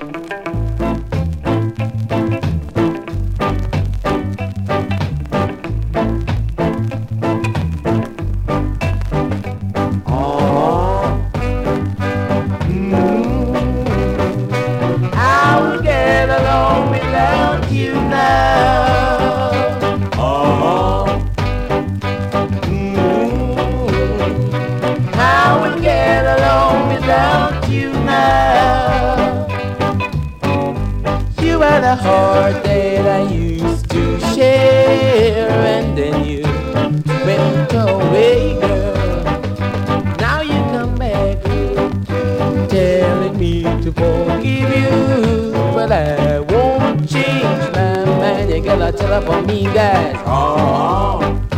I will get along without you now. I will get along without you now. You had a heart that I used to share, and then you went away, girl. Now you come back telling me to forgive you, but I won't change my mind. You gotta tell up on me, guys.